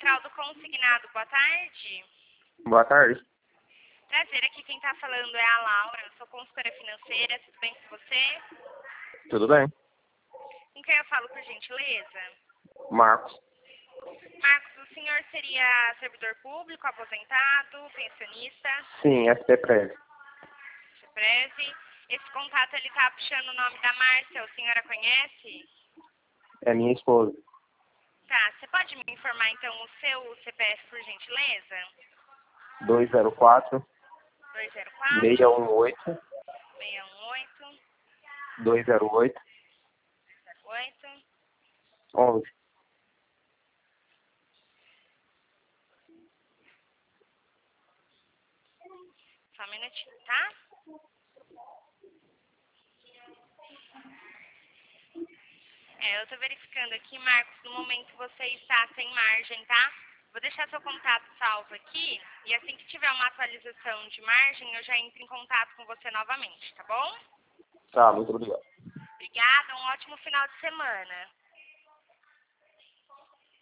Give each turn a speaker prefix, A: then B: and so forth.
A: Central do Consignado, boa tarde.
B: Boa tarde.
A: Prazer, aqui quem está falando é a Laura, eu sou consultora financeira, tudo bem com você?
B: Tudo bem?
A: Com quem eu falo, por gentileza?
B: Marcos.
A: Marcos, o senhor seria servidor público, aposentado, pensionista?
B: Sim, SP-Prev.
A: Breve. Esse contato ele tá puxando o nome da Márcia, a senhora conhece?
B: É minha esposa.
A: Tá, você pode me informar então o seu CPF, por gentileza?
B: 204
A: 204
B: 618
A: 618
B: 208
A: 8.
B: 11.
A: Só um minutinho, tá? Eu tô verificando aqui, Marcos, no momento você está sem margem, tá? Vou deixar seu contato salvo aqui e assim que tiver uma atualização de margem, eu já entro em contato com você novamente, tá bom?
B: Tá, muito obrigado.
A: Obrigada, um ótimo final de semana.